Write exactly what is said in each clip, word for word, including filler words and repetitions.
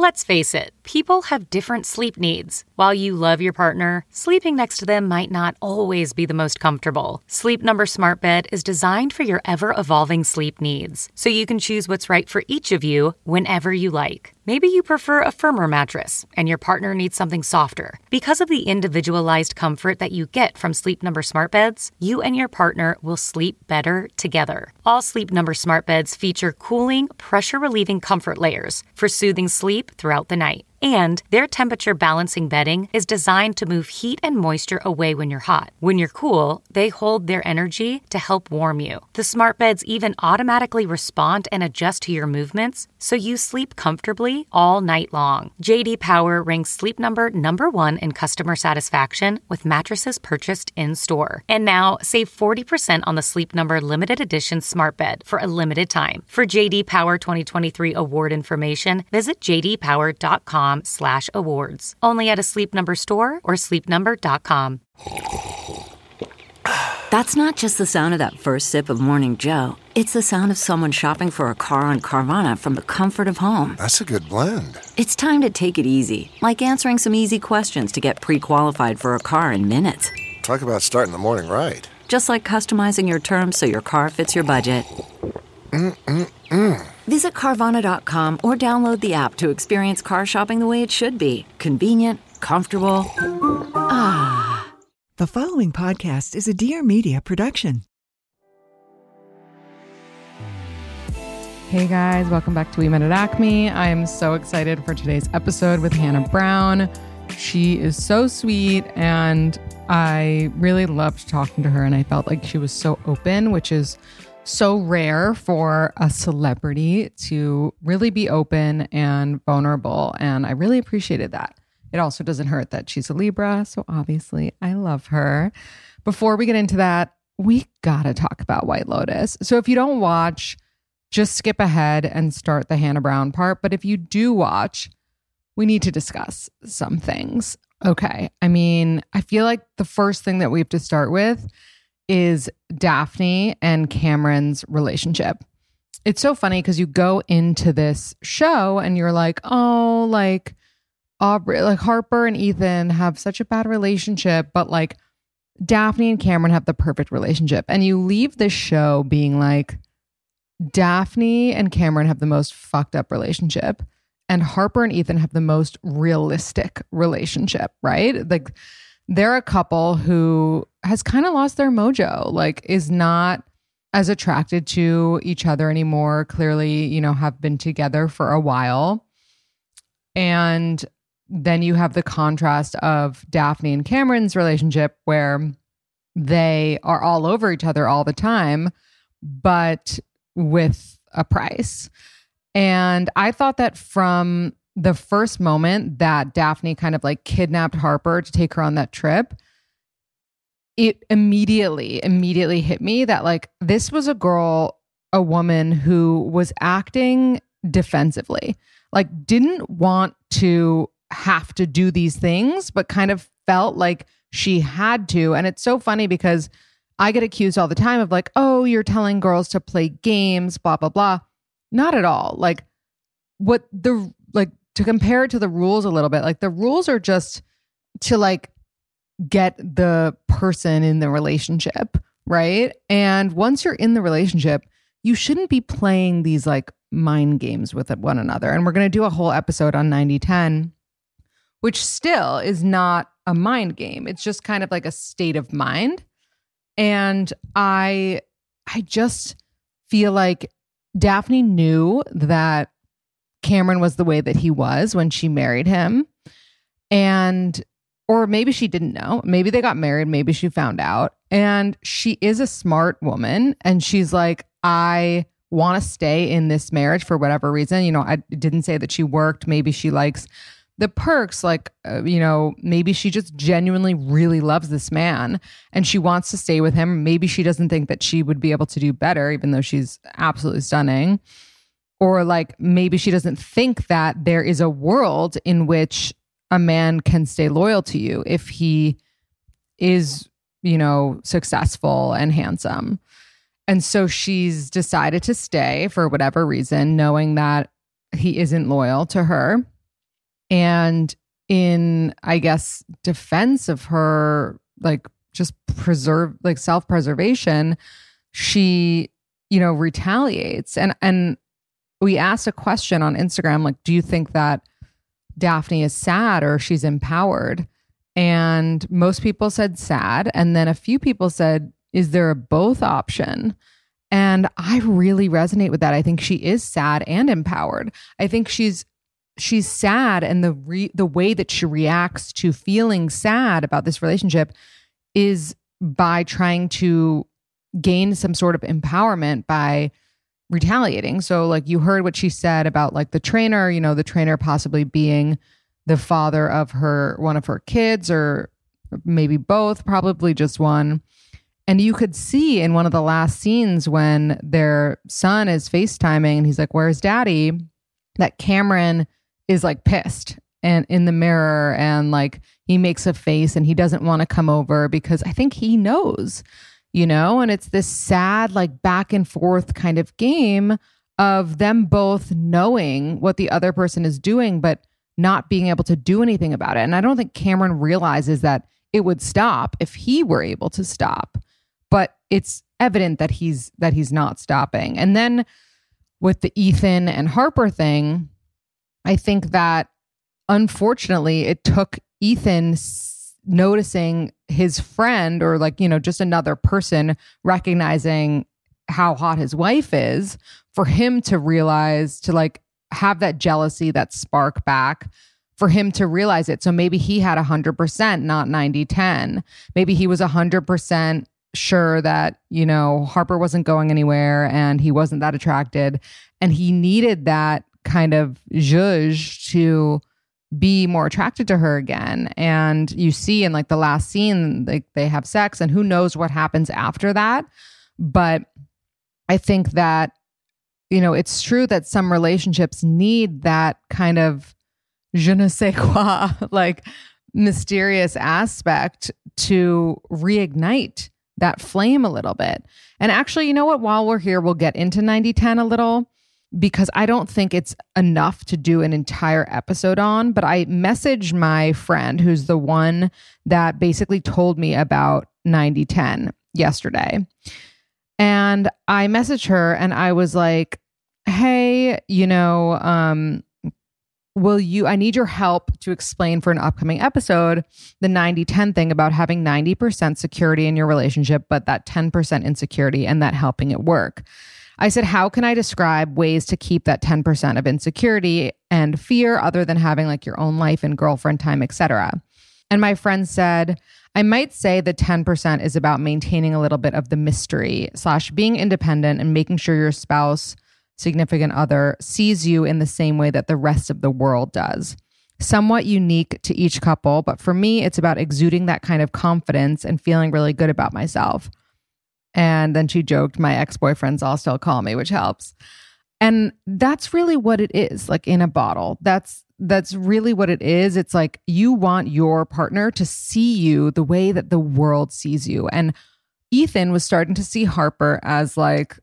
Let's face it, people have different sleep needs. While you love your partner, sleeping next to them might not always be the most comfortable. Sleep Number Smart Bed is designed for your ever-evolving sleep needs, so you can choose what's right for each of you whenever you like. Maybe you prefer a firmer mattress and your partner needs something softer. Because of the individualized comfort that you get from Sleep Number Smart Beds, you and your partner will sleep better together. All Sleep Number Smart Beds feature cooling, pressure-relieving comfort layers for soothing sleep throughout the night. And their temperature balancing bedding is designed to move heat and moisture away when you're hot. When you're cool, they hold their energy to help warm you. The smart beds even automatically respond and adjust to your movements, so you sleep comfortably all night long. J D Power ranks Sleep Number number one in customer satisfaction with mattresses purchased in-store. And now, save forty percent on the Sleep Number limited edition smart bed for a limited time. For J D Power twenty twenty-three award information, visit j d power dot com slash awards. Only at a Sleep Number store or sleep number dot com. That's not just the sound of that first sip of Morning Joe. It's the sound of someone shopping for a car on Carvana from the comfort of home. That's a good blend. It's time to take it easy, like answering some easy questions to get pre-qualified for a car in minutes. Talk about starting the morning right. Just like customizing your terms so your car fits your budget. Mm-mm-mm. Visit Carvana dot com or download the app to experience car shopping the way it should be. Convenient, comfortable. Ah. The following podcast is a Dear Media production. Hey guys, welcome back to We Met at Acme. I am so excited for today's episode with Hannah Brown. She is so sweet and I really loved talking to her, and I felt like she was so open, which is so rare for a celebrity to really be open and vulnerable. And I really appreciated that. It also doesn't hurt that she's a Libra. So obviously I love her. Before we get into that, we gotta talk about White Lotus. So if you don't watch, just skip ahead and start the Hannah Brown part. But if you do watch, we need to discuss some things. Okay. I mean, I feel like the first thing that we have to start with is Daphne and Cameron's relationship. It's so funny because you go into this show and you're like, oh, like Aubrey, like Harper and Ethan have such a bad relationship, but like Daphne and Cameron have the perfect relationship. And you leave this show being like, Daphne and Cameron have the most fucked up relationship, and Harper and Ethan have the most realistic relationship, right? Like they're a couple who has kind of lost their mojo, like is not as attracted to each other anymore. Clearly, you know, have been together for a while. And then you have the contrast of Daphne and Cameron's relationship where they are all over each other all the time, but with a price. And I thought that from the first moment that Daphne kind of like kidnapped Harper to take her on that trip, it immediately, immediately hit me that like this was a girl, a woman who was acting defensively, like didn't want to have to do these things, but kind of felt like she had to. And it's so funny because I get accused all the time of like, oh, you're telling girls to play games, blah, blah, blah. Not at all. Like what the, like to compare it to the rules a little bit, like the rules are just to like get the person in the relationship, right? And once you're in the relationship, you shouldn't be playing these like mind games with one another. And we're going to do a whole episode on ninety ten, which still is not a mind game. It's just kind of like a state of mind. And I, I just feel like Daphne knew that Cameron was the way that he was when she married him. And, or maybe she didn't know. Maybe they got married. Maybe she found out. And she is a smart woman. And she's like, I want to stay in this marriage for whatever reason. You know, I didn't say that she worked. Maybe she likes the perks, like, uh, you know, maybe she just genuinely really loves this man and she wants to stay with him. Maybe she doesn't think that she would be able to do better, even though she's absolutely stunning. Or like, maybe she doesn't think that there is a world in which a man can stay loyal to you if he is, you know, successful and handsome. And so she's decided to stay for whatever reason, knowing that he isn't loyal to her. And in, I guess, defense of her, like just preserve, like self-preservation, she, you know, retaliates. And, and we asked a question on Instagram, like, do you think that Daphne is sad or she's empowered? And most people said sad. And then a few people said, is there a both option? And I really resonate with that. I think she is sad and empowered. I think she's she's sad, and the re- the way that she reacts to feeling sad about this relationship is by trying to gain some sort of empowerment by retaliating. So like you heard what she said about like the trainer, you know, the trainer possibly being the father of her, one of her kids, or maybe both, probably just one. And you could see in one of the last scenes when their son is FaceTiming and he's like, where's daddy? That Cameron is like pissed and in the mirror, and like he makes a face and he doesn't want to come over because I think he knows, you know, and it's this sad, like back and forth kind of game of them both knowing what the other person is doing, but not being able to do anything about it. And I don't think Cameron realizes that it would stop if he were able to stop, but it's evident that he's, that he's not stopping. And then with the Ethan and Harper thing, I think that unfortunately it took Ethan s- noticing his friend, or like, you know, just another person recognizing how hot his wife is, for him to realize, to like have that jealousy, that spark back, for him to realize it. So maybe he had one hundred percent, not ninety ten. Maybe he was one hundred percent sure that, you know, Harper wasn't going anywhere and he wasn't that attracted. And he needed that kind of zhuzh to be more attracted to her again. And you see in like the last scene, like they have sex, and who knows what happens after that. But I think that, you know, it's true that some relationships need that kind of je ne sais quoi, like mysterious aspect to reignite that flame a little bit. And actually, you know what? While we're here, we'll get into ninety ten a little, because I don't think it's enough to do an entire episode on. But I messaged my friend, who's the one that basically told me about ninety ten yesterday. And I messaged her and I was like, hey, you know, um, will you, I need your help to explain for an upcoming episode the ninety ten thing about having ninety percent security in your relationship, but that ten percent insecurity, and that helping it work. I said, how can I describe ways to keep that ten percent of insecurity and fear other than having like your own life and girlfriend time, et cetera? And my friend said, I might say the ten percent is about maintaining a little bit of the mystery slash being independent and making sure your spouse, significant other, sees you in the same way that the rest of the world does. Somewhat unique to each couple, but for me, it's about exuding that kind of confidence and feeling really good about myself. And then she joked, my ex-boyfriends all still call me, which helps. And that's really what it is, like in a bottle. That's that's really what it is. It's like you want your partner to see you the way that the world sees you. And Ethan was starting to see Harper as like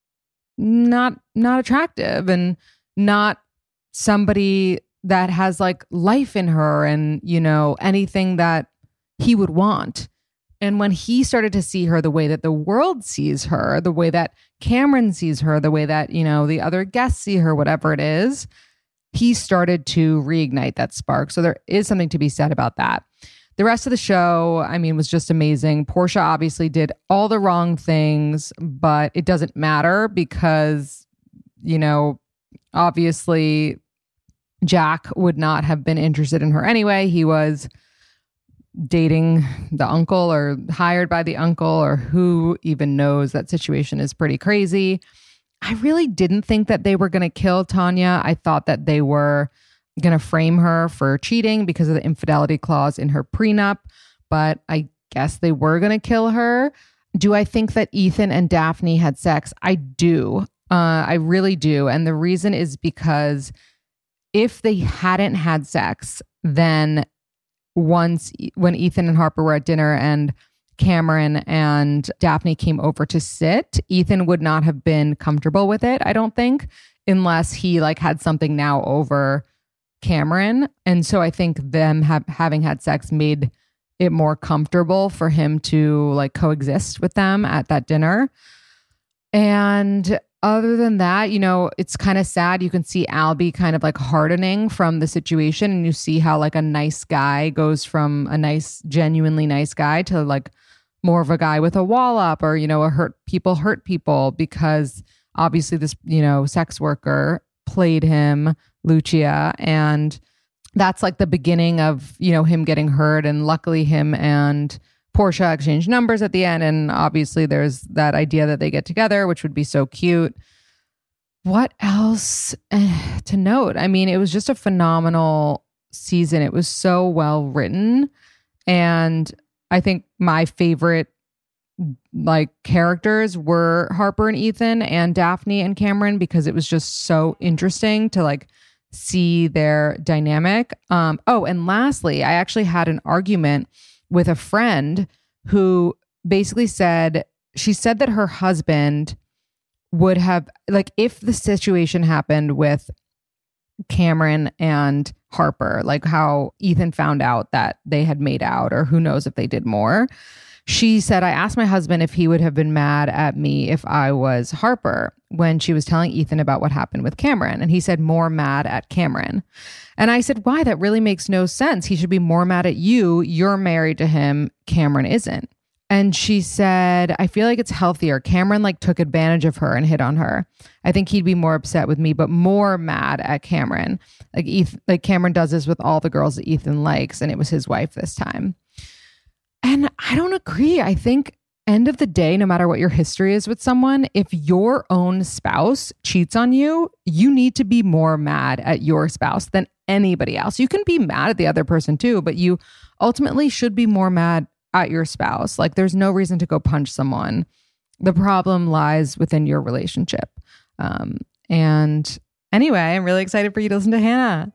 not not attractive and not somebody that has like life in her and, you know, anything that he would want. And when he started to see her the way that the world sees her, the way that Cameron sees her, the way that, you know, the other guests see her, whatever it is, he started to reignite that spark. So there is something to be said about that. The rest of the show, I mean, was just amazing. Portia obviously did all the wrong things, but it doesn't matter because, you know, obviously Jack would not have been interested in her anyway. He was dating the uncle or hired by the uncle, or who even knows. That situation is pretty crazy. I really didn't think that they were going to kill Tanya. I thought that they were going to frame her for cheating because of the infidelity clause in her prenup, but I guess they were going to kill her. Do I think that Ethan and Daphne had sex? I do. Uh, I really do. And the reason is because if they hadn't had sex, then once when Ethan and Harper were at dinner and Cameron and Daphne came over to sit, Ethan would not have been comfortable with it, I don't think, unless he like had something now over Cameron. And so I think them have, having had sex made it more comfortable for him to like coexist with them at that dinner. And other than that, you know, it's kind of sad. You can see Albie kind of like hardening from the situation, and you see how like a nice guy goes from a nice, genuinely nice guy to like more of a guy with a wall up, or, you know, a hurt people hurt people, because obviously this, you know, sex worker played him, Lucia, and that's like the beginning of, you know, him getting hurt. And luckily him and Portia exchange numbers at the end. And obviously there's that idea that they get together, which would be so cute. What else eh, to note? I mean, it was just a phenomenal season. It was so well written. And I think my favorite like characters were Harper and Ethan and Daphne and Cameron, because it was just so interesting to like see their dynamic. Um, oh, and lastly, I actually had an argument with a friend who basically said, she said that her husband would have, like, if the situation happened with Cameron and Harper, like how Ethan found out that they had made out, or who knows if they did more. She said, I asked my husband if he would have been mad at me if I was Harper, when she was telling Ethan about what happened with Cameron. And he said, more mad at Cameron. And I said, why? That really makes no sense. He should be more mad at you. You're married to him. Cameron isn't. And she said, I feel like it's healthier. Cameron like took advantage of her and hit on her. I think he'd be more upset with me, but more mad at Cameron. Like Ethan, like Cameron does this with all the girls that Ethan likes, and it was his wife this time. And I don't agree. I think end of the day, no matter what your history is with someone, if your own spouse cheats on you, you need to be more mad at your spouse than anybody else. You can be mad at the other person too, but you ultimately should be more mad at your spouse. Like, there's no reason to go punch someone. The problem lies within your relationship. Um, and anyway, I'm really excited for you to listen to Hannah.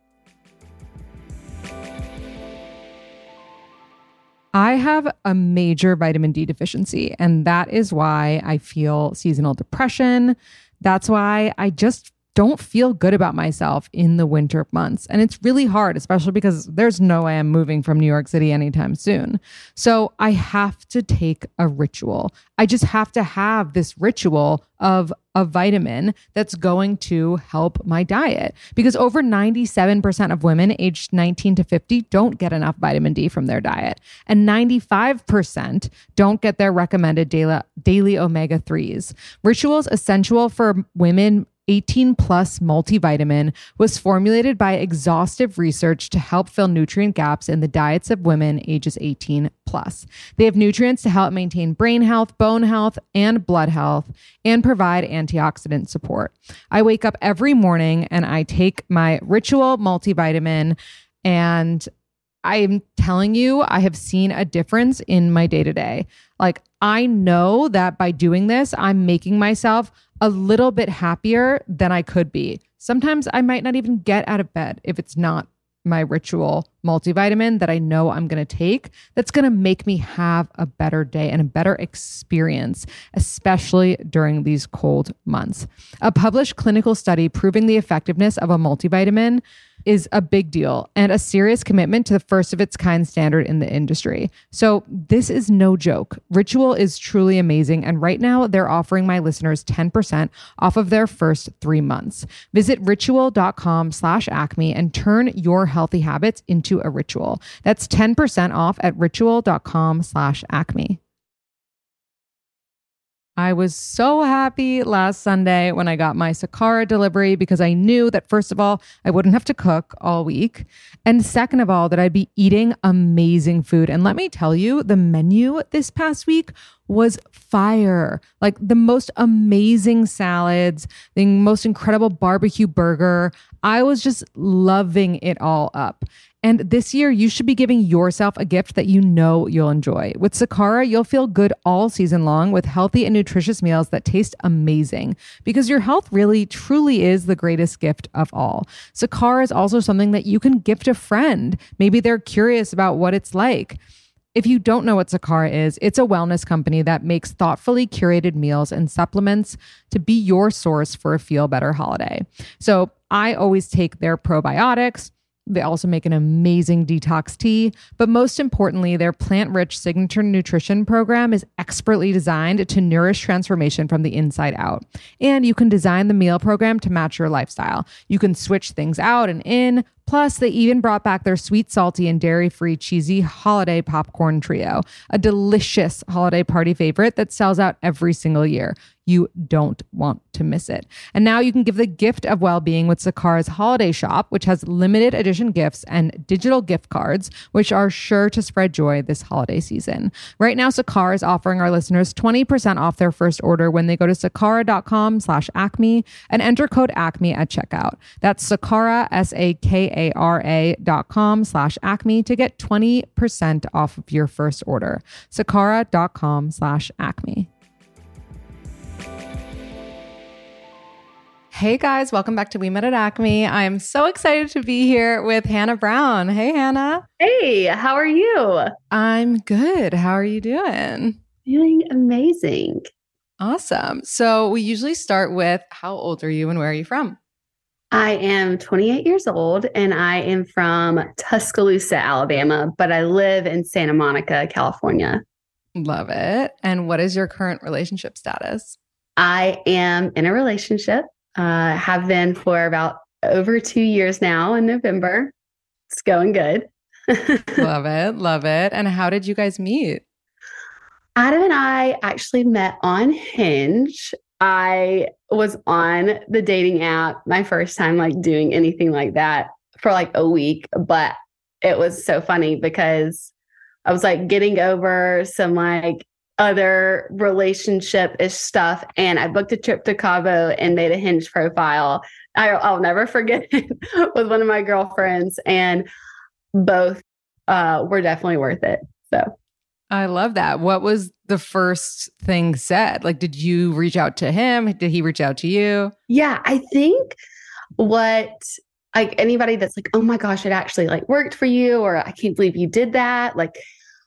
I have a major vitamin D deficiency, and that is why I feel seasonal depression. That's why I just don't feel good about myself in the winter months. And it's really hard, especially because there's no way I'm moving from New York City anytime soon. So I have to take a ritual. I just have to have this ritual of a vitamin that's going to help my diet, because over ninety-seven percent of women aged nineteen to fifty don't get enough vitamin D from their diet. And ninety-five percent don't get their recommended daily, daily omega threes. Ritual's Essential for Women eighteen plus multivitamin was formulated by exhaustive research to help fill nutrient gaps in the diets of women ages eighteen plus. They have nutrients to help maintain brain health, bone health, and blood health, and provide antioxidant support. I wake up every morning and I take my Ritual multivitamin, and I'm telling you, I have seen a difference in my day-to-day. Like, I know that by doing this, I'm making myself a little bit happier than I could be. Sometimes I might not even get out of bed if it's not my Ritual multivitamin that I know I'm going to take. That's going to make me have a better day and a better experience, especially during these cold months. A published clinical study proving the effectiveness of a multivitamin is a big deal and a serious commitment to the first of its kind standard in the industry. So this is no joke. Ritual is truly amazing. And right now they're offering my listeners ten percent off of their first three months. Visit ritual.com slash acme and turn your healthy habits into a ritual. That's ten percent off at ritual.com slash acme. I was so happy last Sunday when I got my Sakara delivery, because I knew that, first of all, I wouldn't have to cook all week. And second of all, that I'd be eating amazing food. And let me tell you, the menu this past week was fire. Like, the most amazing salads, the most incredible barbecue burger. I was just loving it all up. And this year, you should be giving yourself a gift that you know you'll enjoy. With Sakara, you'll feel good all season long with healthy and nutritious meals that taste amazing, because your health really, truly is the greatest gift of all. Sakara is also something that you can gift a friend. Maybe they're curious about what it's like. If you don't know what Sakara is, it's a wellness company that makes thoughtfully curated meals and supplements to be your source for a feel better holiday. So I always take their probiotics, They also make an amazing detox tea. But most importantly, their plant-rich signature nutrition program is expertly designed to nourish transformation from the inside out. And you can design the meal program to match your lifestyle. You can switch things out and in. Plus, they even brought back their sweet, salty, and dairy-free cheesy holiday popcorn trio, a delicious holiday party favorite that sells out every single year. You don't want to miss it. And now you can give the gift of well-being with Sakara's holiday shop, which has limited edition gifts and digital gift cards, which are sure to spread joy this holiday season. Right now, Sakara is offering our listeners twenty percent off their first order when they go to sakara.com slash acme and enter code acme at checkout. That's Sakara, S A K A R A dot com slash acme to get twenty percent off of your first order. Sakara.com slash acme. Hey guys, welcome back to We Met at Acme. I'm so excited to be here with Hannah Brown. Hey Hannah. Hey, how are you? I'm good. How are you doing? Doing amazing. Awesome. So we usually start with how old are you and where are you from? I am twenty-eight years old and I am from Tuscaloosa, Alabama, but I live in Santa Monica, California. Love it. And what is your current relationship status? I am in a relationship. Uh, have been for about over two years now in November. It's going good. Love it. Love it. And how did you guys meet? Adam and I actually met on Hinge. I was on the dating app, my first time like doing anything like that for like a week, but it was so funny because I was like getting over some like other relationship-ish stuff. And I booked a trip to Cabo and made a Hinge profile. I, I'll never forget it with one of my girlfriends, and both uh, were definitely worth it. So I love that. What was the first thing said? Like, did you reach out to him? Did he reach out to you? Yeah, I think what like anybody that's like, oh my gosh, it actually like worked for you, or I can't believe you did that. Like,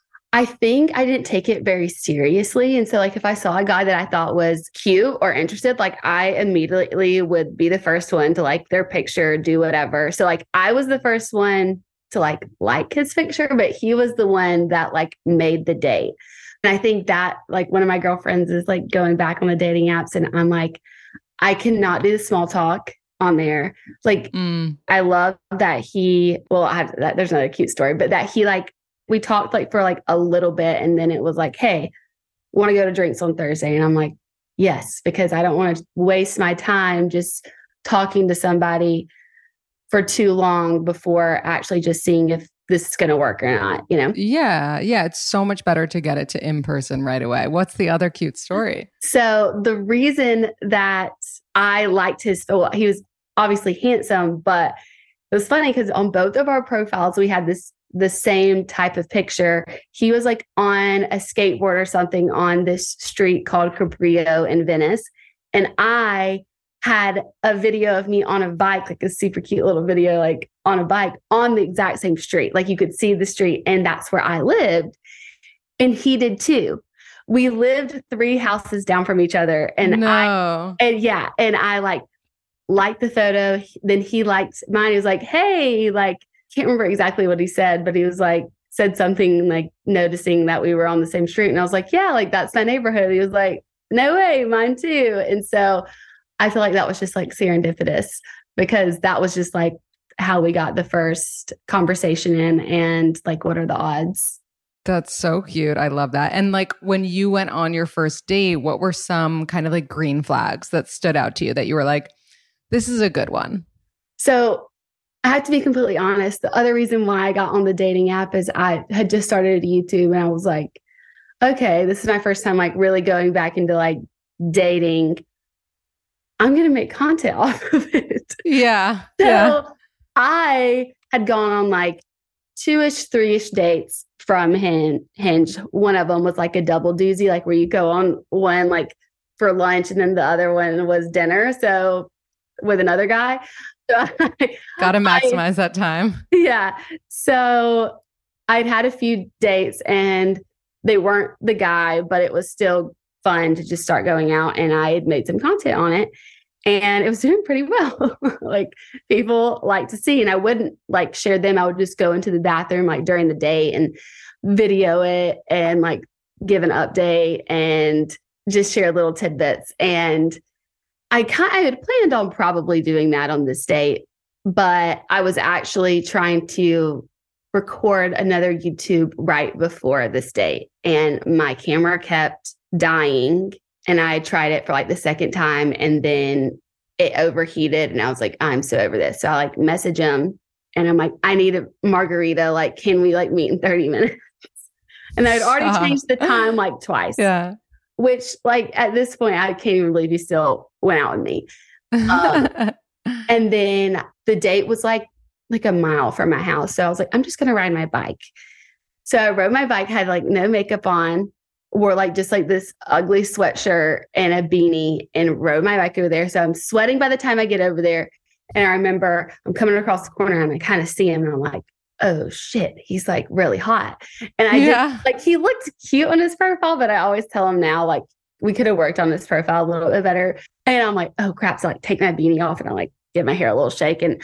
I think I didn't take it very seriously. And so like if I saw a guy that I thought was cute or interested, like I immediately would be the first one to like their picture, do whatever. So like I was the first one to like like his picture, but he was the one that like made the date. And I think that like one of my girlfriends is like going back on the dating apps and I'm like, I cannot do the small talk on there. Like mm. I love that he, well, I have that, there's another cute story, but that he like, we talked like for like a little bit and then it was like, hey, want to go to drinks on Thursday? And I'm like, yes, because I don't want to waste my time just talking to somebody for too long before actually just seeing if this is going to work or not, you know? Yeah. Yeah. It's so much better to get it to in person right away. What's the other cute story? So the reason that I liked his, well, he was obviously handsome, but it was funny because on both of our profiles, we had this the same type of picture. He was like on a skateboard or something on this street called Caprio in Venice. And I had a video of me on a bike, like a super cute little video, like on a bike on the exact same street. Like you could see the street and that's where I lived. And he did too. We lived three houses down from each other. And no. I, and yeah. And I like liked the photo. Then he liked mine. He was like, hey, like, can't remember exactly what he said, but he was like, said something like noticing that we were on the same street. And I was like, yeah, like that's my neighborhood. He was like, no way, mine too. And so I feel like that was just like serendipitous because that was just like how we got the first conversation in and like, what are the odds? That's so cute. I love that. And like when you went on your first date, what were some kind of like green flags that stood out to you that you were like, this is a good one? So I have to be completely honest. The other reason why I got on the dating app is I had just started YouTube and I was like, okay, this is my first time like really going back into like dating. I'm going to make content off of it. Yeah. So yeah. I had gone on like two-ish, three-ish dates from Hinge. One of them was like a double doozy, like where you go on one like for lunch and then the other one was dinner. So with another guy. So Got to maximize I, that time. Yeah. So I'd had a few dates and they weren't the guy, but it was still fun to just start going out and I had made some content on it. and it was doing pretty well. Like people like to see, and I wouldn't like share them. I would just go into the bathroom like during the day and video it and like give an update and just share little tidbits. And I kind I had planned on probably doing that on this date, but I was actually trying to record another YouTube right before this date, and my camera kept dying. And I tried it for like the second time, and then it overheated, and I was like, I'm so over this. So I like message him, and I'm like, I need a margarita. Like, can we like meet in thirty minutes? And I'd already Stop. changed the time like twice. Yeah. Which like at this point, I can't even believe he still went out with me. Um, and then the date was like like a mile from my house. So I was like, I'm just gonna ride my bike. So I rode my bike, had like no makeup on, wore like just like this ugly sweatshirt and a beanie, and rode my bike over there. So I'm sweating by the time I get over there. And I remember I'm coming across the corner and I kind of see him, and I'm like, oh shit, he's like really hot. And I Yeah. just like, he looked cute on his profile, but I always tell him now, like, we could have worked on this profile a little bit better. And I'm like, oh crap. So I like take my beanie off, and I like give my hair a little shake. And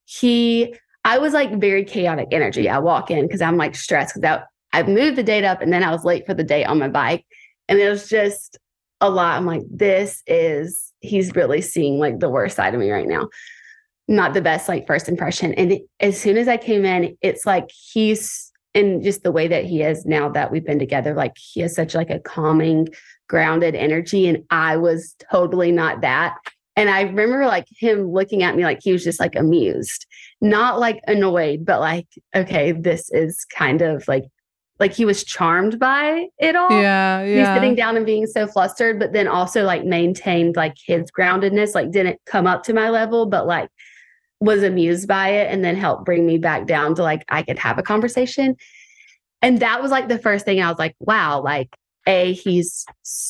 he, I was like very chaotic energy. I walk in because I'm like stressed because I, I moved the date up, and then I was late for the date on my bike. And it was just a lot. I'm like, this is, he's really seeing like the worst side of me right now. Not the best like first impression. And it, as soon as I came in, it's like he's, and just the way that he is now that we've been together, like he has such like a calming, grounded energy. And I was totally not that. And I remember like him looking at me like he was just like amused, not like annoyed, but like, okay, this is kind of like, like he was charmed by it all. Yeah. He's Yeah. sitting down and being so flustered, but then also like maintained like his groundedness, like didn't come up to my level, but like was amused by it, and then helped bring me back down to like, I could have a conversation. And that was like the first thing I was like, wow, like A, he's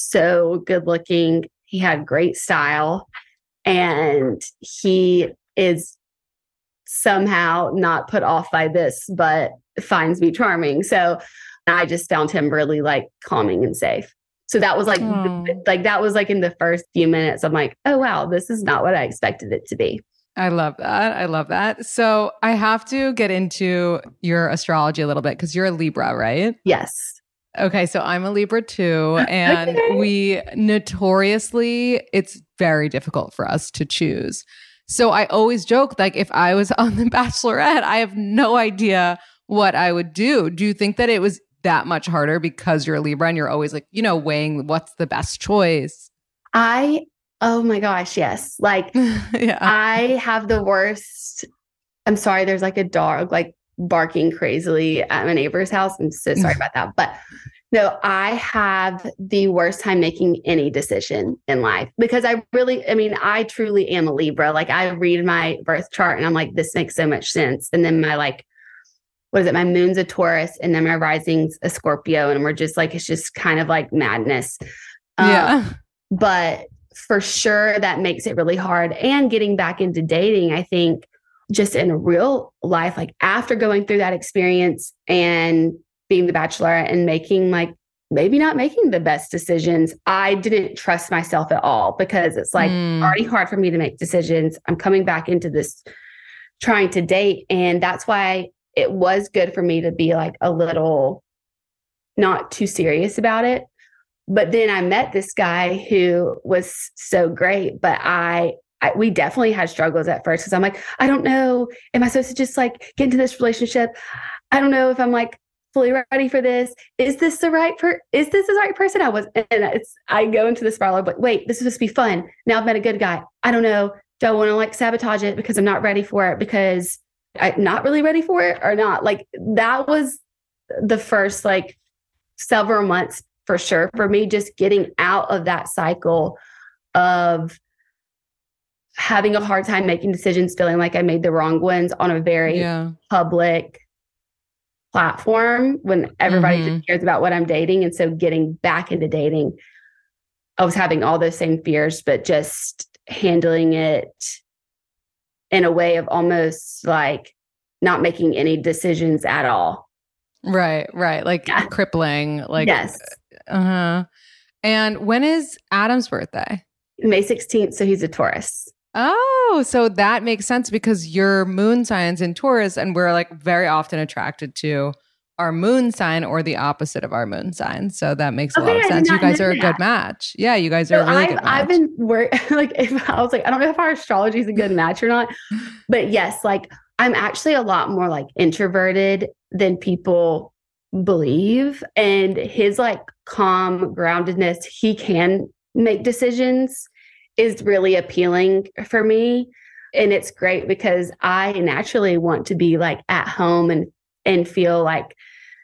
so good looking. He had great style, and he is somehow not put off by this, but finds me charming. So I just found him really like calming and safe. So that was like, Oh. like that was like in the first few minutes, I'm like, oh, wow, this is not what I expected it to be. I love that. I love that. So I have to get into your astrology a little bit because you're a Libra, right? Yes. Okay, so I'm a Libra too. And Okay. we notoriously, it's very difficult for us to choose. So I always joke, like, if I was on The Bachelorette, I have no idea what I would do. Do you think that it was that much harder because you're a Libra and you're always like, you know, weighing what's the best choice? I, oh my gosh, yes. Like, Yeah. I have the worst. I'm sorry, there's like a dog like barking crazily at my neighbor's house. I'm so sorry about that. But no, I have the worst time making any decision in life because I really, I mean, I truly am a Libra. Like I read my birth chart and I'm like, this makes so much sense. And then my like, what is it? My moon's a Taurus and then my rising's a Scorpio. And we're just like, it's just kind of like madness. Um, Yeah. But for sure, that makes it really hard. And getting back into dating, I think just in real life, like after going through that experience and being the Bachelorette and making like, maybe not making the best decisions, I didn't trust myself at all because it's like Mm. already hard for me to make decisions. I'm coming back into this trying to date. And that's why it was good for me to be like a little not too serious about it. But then I met this guy who was so great, but I, I we definitely had struggles at first because I'm like, I don't know, am I supposed to just like get into this relationship? I don't know if I'm like fully ready for this. Is this the right per? Is this the right person? I was, and it's I go into the spiral of like, wait, this is supposed to be fun. Now I've met a good guy. I don't know. Do I want to like sabotage it because I'm not ready for it because I'm not really ready for it or not? Like that was the first like several months. For sure, for me, just getting out of that cycle of having a hard time making decisions, feeling like I made the wrong ones on a very Yeah. public platform when everybody Mhm. just cares about what I'm dating. And so getting back into dating, I was having all those same fears, but just handling it in a way of almost like not making any decisions at all. Right, right. Like Yeah. crippling. Like yes. uh-huh. And when is Adam's birthday? May sixteenth, so he's a Taurus. Oh, so that makes sense because your moon sign's in Taurus, and we're like very often attracted to our moon sign or the opposite of our moon sign. So that makes a Okay, lot of I did sense. You not guys know are a that. good match. Yeah, you guys are So a really I've, good match. I've been work like if I was like, I don't know if our astrology is a good match or not, but yes, like I'm actually a lot more like introverted than people believe. And his like calm groundedness, he can make decisions, is really appealing for me. And it's great because I naturally want to be like at home and and feel like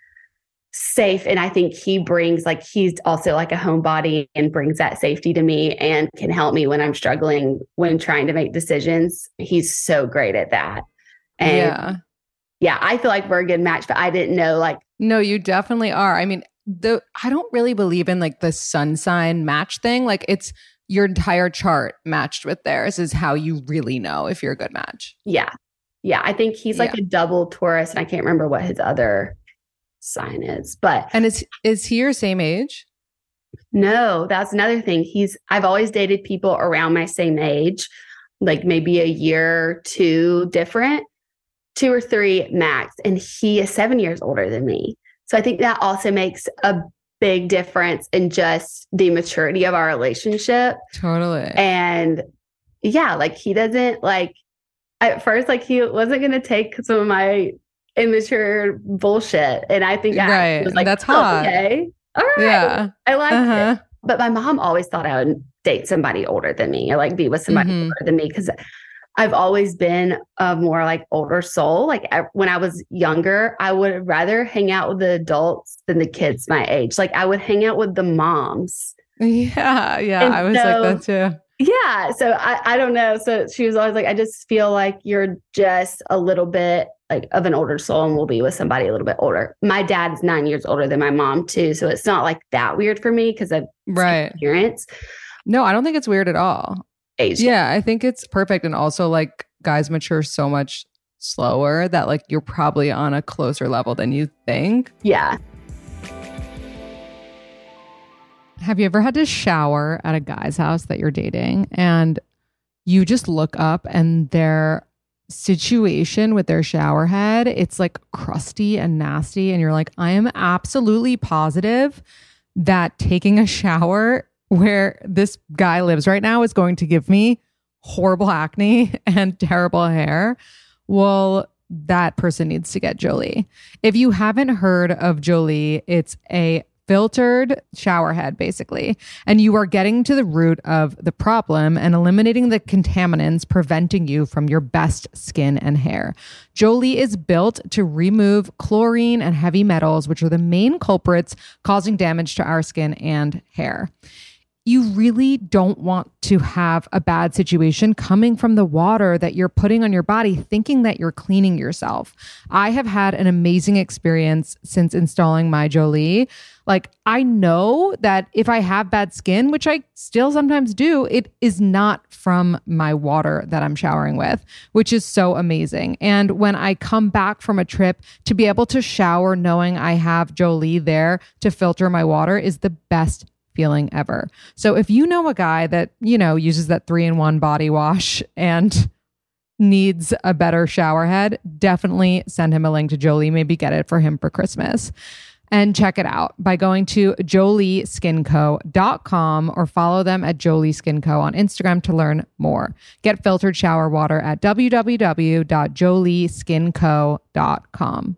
safe. And I think he brings like, he's also like a homebody and brings that safety to me and can help me when I'm struggling, when trying to make decisions. He's so great at that. And yeah. yeah, I feel like we're a good match, but I didn't know like, No, you definitely are. I mean, the I don't really believe in like the sun sign match thing. Like it's your entire chart matched with theirs is how you really know if you're a good match. yeah. Yeah. I think he's like Yeah. a double Taurus and I can't remember what his other sign is, but And is is he your same age? no, that's another thing. He's, I've always dated people around my same age, like maybe a year or two different, two or three max. And he is seven years older than me. So I think that also makes a big difference in just the maturity of our relationship. Totally. And yeah, like he doesn't like, at first, like he wasn't going to take some of my immature bullshit. And I think I Right. was like, That's oh, hot. okay. All right. Yeah. I like Uh-huh. it. But my mom always thought I would date somebody older than me or like be with somebody Mhm. older than me because I've always been a more like older soul. Like I, when I was younger, I would rather hang out with the adults than the kids my age. Like I would hang out with the moms. Yeah. Yeah. And I was so- like that too. Yeah. So I, I don't know. So she was always like, I just feel like you're just a little bit like of an older soul and will be with somebody a little bit older. My dad is nine years older than my mom too. So it's not like that weird for me because I've Right. parents No, I don't think it's weird at all. age. Yeah, I think it's perfect. And also like guys mature so much slower that like you're probably on a closer level than you think. Yeah. Have you ever had to shower at a guy's house that you're dating and you just look up and their situation with their shower head, it's like crusty and nasty. And you're like, I am absolutely positive that taking a shower where this guy lives right now is going to give me horrible acne and terrible hair. Well, that person needs to get Jolie. If you haven't heard of Jolie, it's a filtered shower head, basically. And you are getting to the root of the problem and eliminating the contaminants preventing you from your best skin and hair. Jolie is built to remove chlorine and heavy metals, which are the main culprits causing damage to our skin and hair. You really don't want to have a bad situation coming from the water that you're putting on your body, thinking that you're cleaning yourself. I have had an amazing experience since installing my Jolie. Like, I know that if I have bad skin, which I still sometimes do, it is not from my water that I'm showering with, which is so amazing. And when I come back from a trip, to be able to shower knowing I have Jolie there to filter my water is the best feeling ever. So if you know a guy that, you know, uses that three-in-one body wash and needs a better shower head, definitely send him a link to Jolie. Maybe get it for him for Christmas. And check it out by going to jolie skin co dot com or follow them at Jolie Skin Co on Instagram to learn more. Get filtered shower water at w w w dot jolie skin co dot com.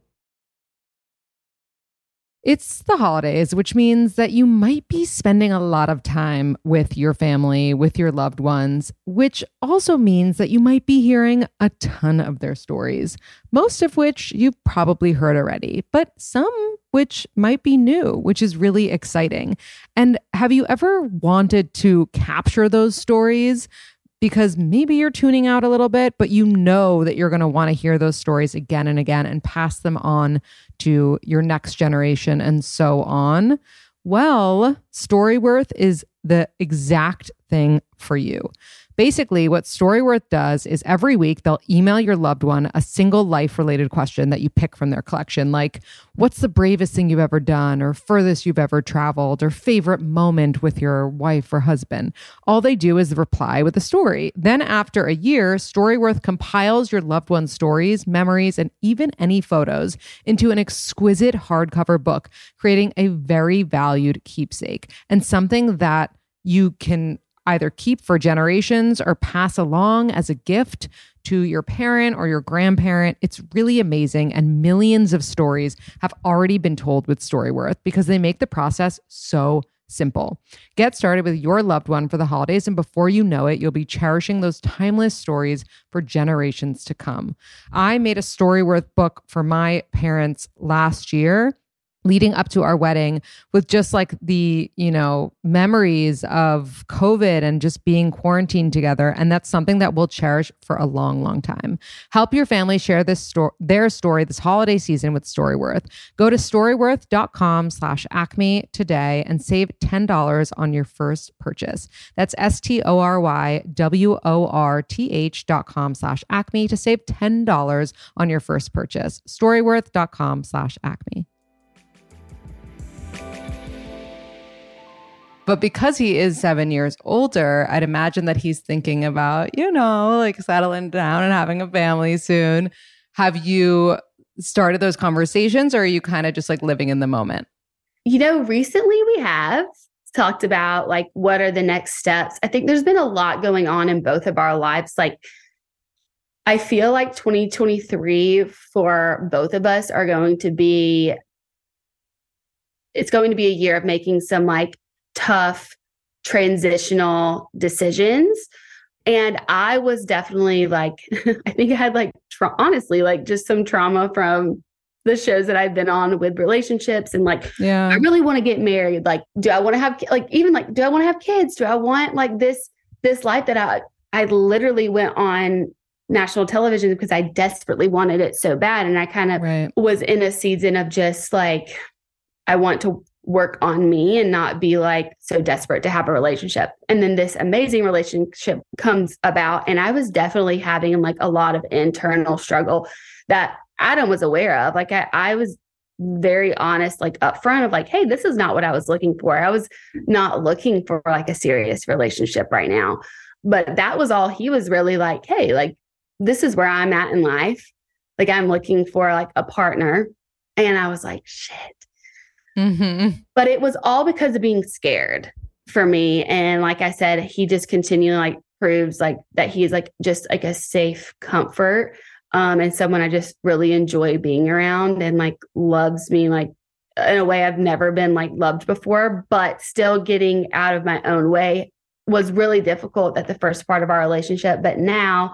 It's the holidays, which means that you might be spending a lot of time with your family, with your loved ones, which also means that you might be hearing a ton of their stories, most of which you've probably heard already, but some which might be new, which is really exciting. And have you ever wanted to capture those stories? Because maybe you're tuning out a little bit, but you know that you're going to want to hear those stories again and again and pass them on to your next generation and so on. Well, Storyworth is the exact thing for you. Basically, what Storyworth does is every week they'll email your loved one a single life-related question that you pick from their collection, like, what's the bravest thing you've ever done, or furthest you've ever traveled, or favorite moment with your wife or husband. All they do is reply with a story. Then after a year, Storyworth compiles your loved one's stories, memories, and even any photos into an exquisite hardcover book, creating a very valued keepsake and something that you can either keep for generations or pass along as a gift to your parent or your grandparent. It's really amazing. And millions of stories have already been told with Storyworth because they make the process so simple. Get started with your loved one for the holidays, and before you know it, you'll be cherishing those timeless stories for generations to come. I made a Storyworth book for my parents last year, leading up to our wedding, with just like the, you know, memories of COVID and just being quarantined together. And that's something that we'll cherish for a long, long time. Help your family share this story, their story this holiday season with Storyworth. Go to storyworth.com slash acme today and save ten dollars on your first purchase. That's S-T-O-R-Y-W-O-R-T-H dot com slash acme to save ten dollars on your first purchase. Storyworth.com slash acme. But because he is seven years older, I'd imagine that he's thinking about, you know, like settling down and having a family soon. Have you started those conversations, or are you kind of just like living in the moment? You know, recently we have talked about like, what are the next steps? I think there's been a lot going on in both of our lives. Like, I feel like twenty twenty-three for both of us are going to be, it's going to be a year of making some like tough transitional decisions. And I was definitely like, I think I had like, tra- honestly, like just some trauma from the shows that I've been on with relationships. And like, yeah, I really want to get married. Like, do I want to have, like, even like, do I want to have kids? Do I want like this, this life that I, I literally went on national television because I desperately wanted it so bad. And I kind of right. was in a season of just like, I want to work on me and not be like so desperate to have a relationship. And then this amazing relationship comes about. And I was definitely having like a lot of internal struggle that Adam was aware of. Like I, I was very honest, like upfront of like, hey, this is not what I was looking for. I was not looking for like a serious relationship right now. But that was all he was really like, hey, like, this is where I'm at in life. Like I'm looking for like a partner. And I was like, shit. Mm-hmm. But it was all because of being scared for me. And like I said, he just continually like proves like that he's like just like a safe comfort um, and someone I just really enjoy being around and like loves me like in a way I've never been like loved before, but still getting out of my own way was really difficult at the first part of our relationship. But now,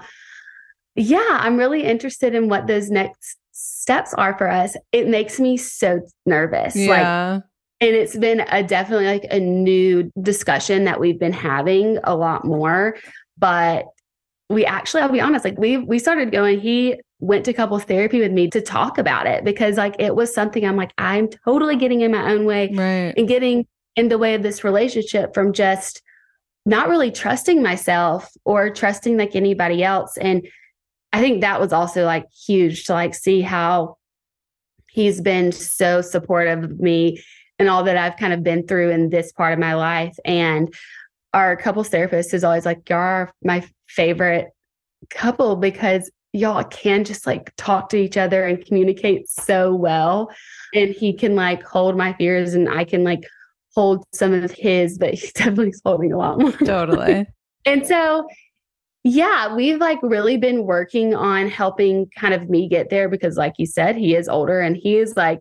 yeah, I'm really interested in what those next steps are for us. It makes me so nervous. Yeah. Like, and it's been a definitely like a new discussion that we've been having a lot more. But we actually, I'll be honest, like we we started going, he went to couples therapy with me to talk about it because like it was something I'm like, I'm totally getting in my own way right. and getting in the way of this relationship from just not really trusting myself or trusting like anybody else. And I think that was also like huge to like see how he's been so supportive of me and all that I've kind of been through in this part of my life. And our couples therapist is always like, you're my favorite couple because y'all can just like talk to each other and communicate so well. And he can like hold my fears and I can like hold some of his, but he's definitely holding a lot more. Totally. And so yeah, we've like really been working on helping kind of me get there because like you said, he is older and he is like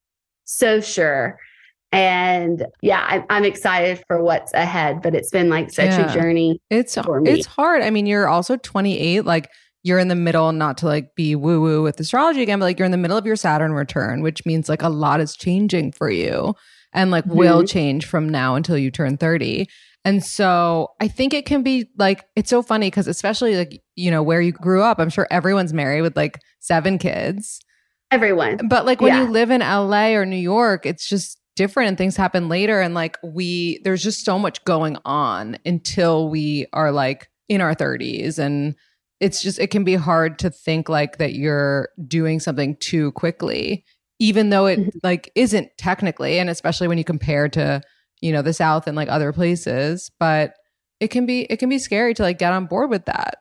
so sure. And yeah, I, I'm excited for what's ahead, but it's been like such yeah. a journey. It's for me. It's hard. I mean, you're also twenty-eight, like you're in the middle, not to like be woo woo with astrology again, but like you're in the middle of your Saturn return, which means like a lot is changing for you and like mm-hmm. will change from now until you turn thirty. And so I think it can be like, it's so funny because especially like, you know, where you grew up, I'm sure everyone's married with like seven kids. Everyone. But like when yeah. you live in L A or New York, it's just different and things happen later. And like we, there's just so much going on until we are like in our thirties. And it's just, it can be hard to think like that you're doing something too quickly, even though it Mhm. like isn't technically, and especially when you compare to, you know, the South and like other places, but it can be, it can be scary to like get on board with that.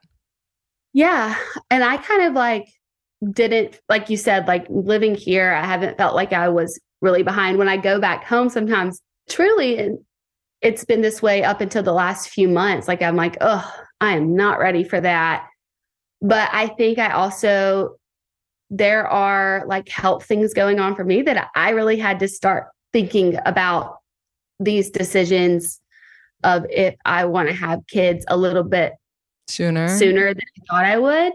Yeah. And I kind of like didn't, like you said, like living here, I haven't felt like I was really behind. When I go back home, sometimes truly, and it's been this way up until the last few months. Like, I'm like, oh, I am not ready for that. But I think I also, there are like health things going on for me that I really had to start thinking about these decisions of if I want to have kids a little bit Sooner. sooner than I thought I would.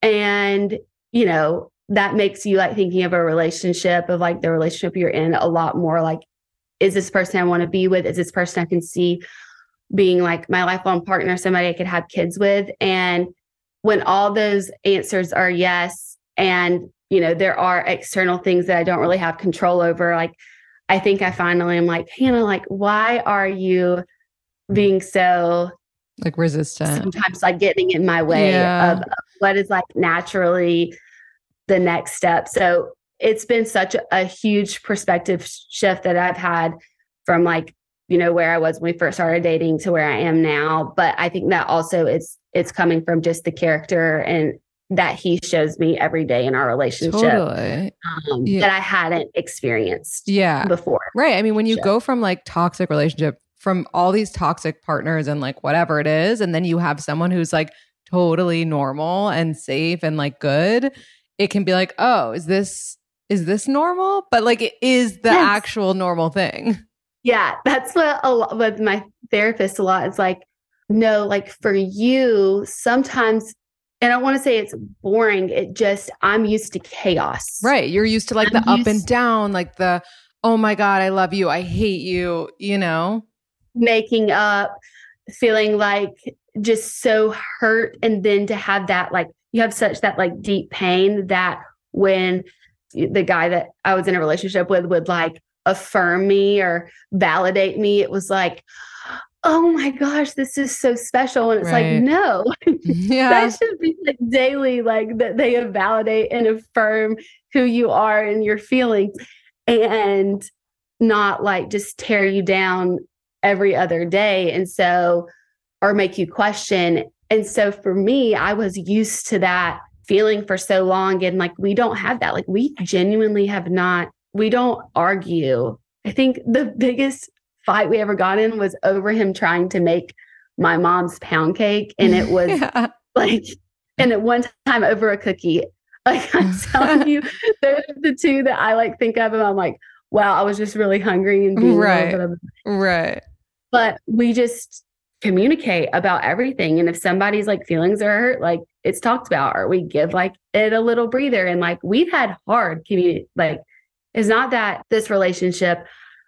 And, you know, that makes you like thinking of a relationship of like the relationship you're in a lot more like, is this person I want to be with? Is this person I can see being like my lifelong partner, somebody I could have kids with? And when all those answers are yes, and, you know, there are external things that I don't really have control over, like, I think I finally am like, Hannah, like, why are you being so like resistant? Sometimes like getting in my way Yeah. of, of what is like naturally the next step. So it's been such a, a huge perspective shift that I've had from like, you know, where I was when we first started dating to where I am now. But I think that also it's, it's coming from just the character and that he shows me every day in our relationship Totally. um, Yeah. that I hadn't experienced Yeah. before. Right. I mean, when you Sure. go from like toxic relationship, from all these toxic partners and like whatever it is, and then you have someone who's like totally normal and safe and like good, it can be like, oh, is this, is this normal? But like it is the Yes. actual normal thing. Yeah, that's what a lot with my therapist a lot. It's like, no, like for you, sometimes, and I don't want to say it's boring. It just, I'm used to chaos. Right. You're used to like I'm the up and used- down, like the, oh my God, I love you, I hate you, you know? Making up, feeling like just so hurt. And then to have that, like, you have such that like deep pain that when the guy that I was in a relationship with would like affirm me or validate me, it was like, oh my gosh, this is so special. And it's Right. like, no, Yeah. that should be like daily, like that they validate and affirm who you are and your feelings, and not like just tear you down every other day. And so, or make you question. And so for me, I was used to that feeling for so long. And like, we don't have that. Like, we genuinely have not, we don't argue. I think the biggest fight we ever got in was over him trying to make my mom's pound cake. And it was Yeah. like, and at one time over a cookie. Like, I'm telling you, those are the two that I like think of. And I'm like, wow, I was just really hungry and being Right. a little bit of, Right. but we just communicate about everything. And if somebody's like feelings are hurt, like it's talked about, or we give like it a little breather. And like, we've had hard community, like, it's not that this relationship,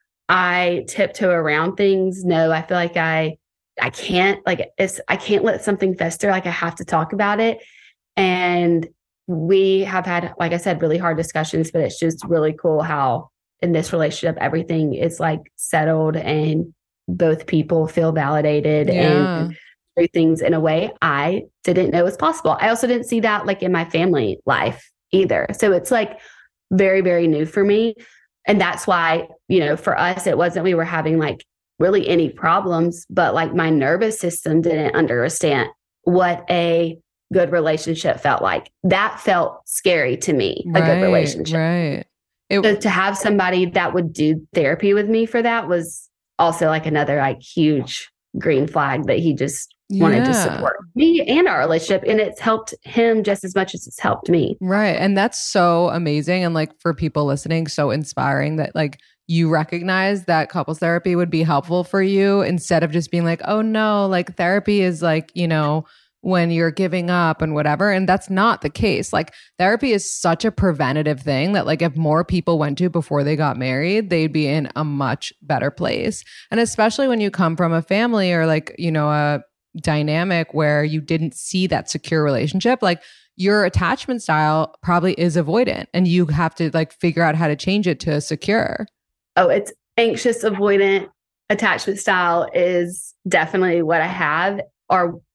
I tiptoe around things. No, I feel like I, I can't like it's, I can't let something fester. Like, I have to talk about it. And we have had, like I said, really hard discussions, but it's just really cool how in this relationship, everything is like settled and both people feel validated Yeah. and do things in a way I didn't know was possible. I also didn't see that like in my family life either. So it's like very, very new for me. And that's why, you know, for us, it wasn't, we were having like really any problems, but like my nervous system didn't understand what a good relationship felt like. That felt scary to me, a Right, good relationship. Right. It, So to have somebody that would do therapy with me for that was also like another like huge green flag that he just wanted to Yeah. support me and our relationship. And it's helped him just as much as it's helped me. Right. And that's so amazing. And like for people listening, so inspiring that like you recognize that couples therapy would be helpful for you instead of just being like, oh no, like therapy is like, you know, when you're giving up and whatever. And that's not the case. Like therapy is such a preventative thing that like if more people went to before they got married, they'd be in a much better place. And especially when you come from a family or like, you know, a dynamic where you didn't see that secure relationship, like your attachment style probably is avoidant and you have to like figure out how to change it to secure. Oh, it's anxious, avoidant attachment style is definitely what I have, or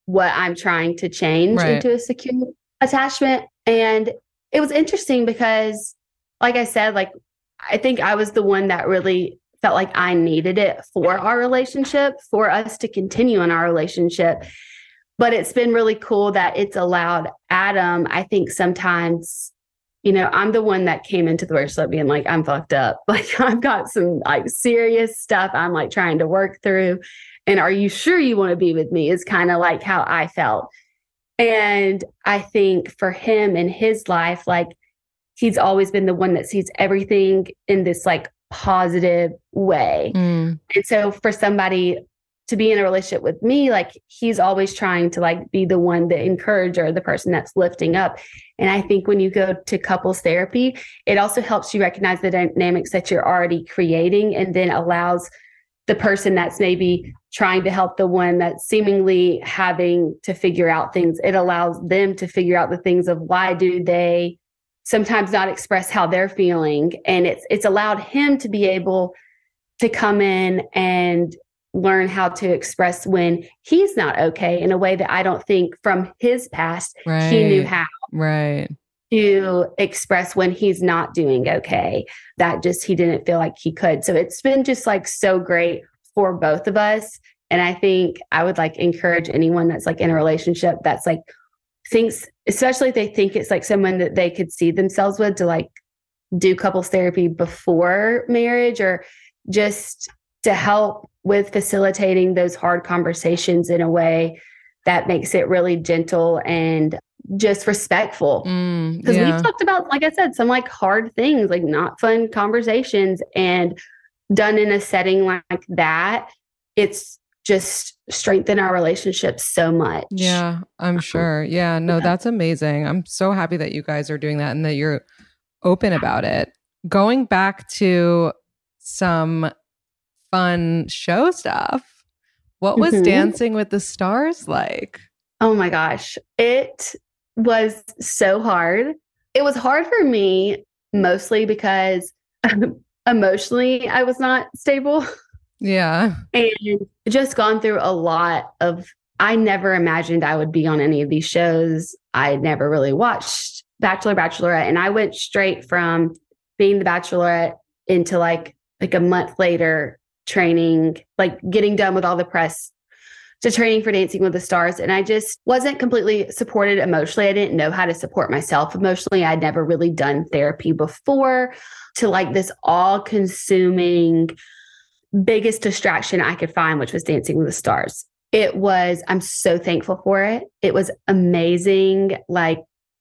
what I'm trying to change Right. into a secure attachment. And it was interesting because, like I said, like, I think I was the one that really felt like I needed it for our relationship, for us to continue in our relationship. But it's been really cool that it's allowed Adam, I think sometimes, you know, I'm the one that came into the relationship being like, I'm fucked up. Like, I've got some like serious stuff I'm like trying to work through. And are you sure you want to be with me is kind of like how I felt. And I think for him in his life, like, he's always been the one that sees everything in this like positive way. Mm. And so for somebody to be in a relationship with me, like, he's always trying to like be the one, the encourager, the person that's lifting up. And I think when you go to couples therapy, it also helps you recognize the dynamics that you're already creating, and then allows the person that's maybe trying to help the one that's seemingly having to figure out things. It allows them to figure out the things of why do they sometimes not express how they're feeling. And it's it's allowed him to be able to come in and learn how to express when he's not okay in a way that I don't think from his past Right. he knew how Right. to express when he's not doing okay. That just, he didn't feel like he could. So it's been just like so great for both of us. And I think I would like encourage anyone that's like in a relationship that's like thinks, especially if they think it's like someone that they could see themselves with, to like do couples therapy before marriage, or just to help with facilitating those hard conversations in a way that makes it really gentle and just respectful. Mm, Because yeah. we've talked about, like I said, some like hard things, like not fun conversations, and done in a setting like that, it's just strengthened our relationship so much. Yeah, I'm sure. Yeah, no, that's amazing. I'm so happy that you guys are doing that and that you're open about it. Going back to some fun show stuff, what was Mhm. Dancing with the Stars like? Oh my gosh. It was so hard. It was hard for me mostly because emotionally I was not stable, Yeah. and just gone through a lot of, I never imagined I would be on any of these shows. I never really watched Bachelor, Bachelorette, and I went straight from being the Bachelorette into like like a month later training, like getting done with all the press, to training for Dancing with the Stars. And I just wasn't completely supported emotionally. I didn't know how to support myself emotionally. I'd never really done therapy before, to like this all consuming biggest distraction I could find, which was Dancing with the Stars. It was, I'm so thankful for it. It was amazing. Like,